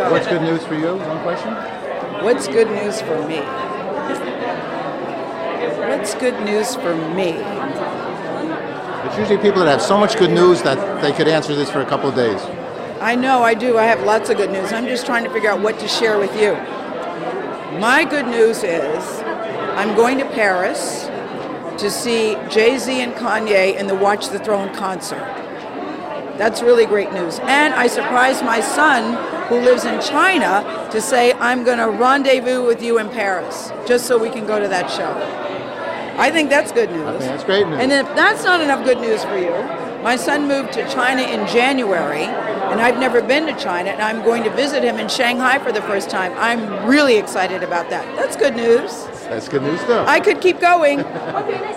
What's good news for you? One question. What's good news for me? What's good news for me? It's usually people that have so much good news that they could answer this for a couple of days. I know I do. I have lots of good news. I'm just trying to figure out what to share with you. My good news is I'm going to Paris to see Jay-Z and Kanye in the Watch the Throne concert. That's really great news. And I surprised my son, who lives in China, to say, I'm going to rendezvous with you in Paris, just so we can go to that show. I think that's good news. I think that's great news. And if that's not enough good news for you, my son moved to China in January, and I've never been to China, and I'm going to visit him in Shanghai for the first time. I'm really excited about that. That's good news. That's good news, though. I could keep going. Okay,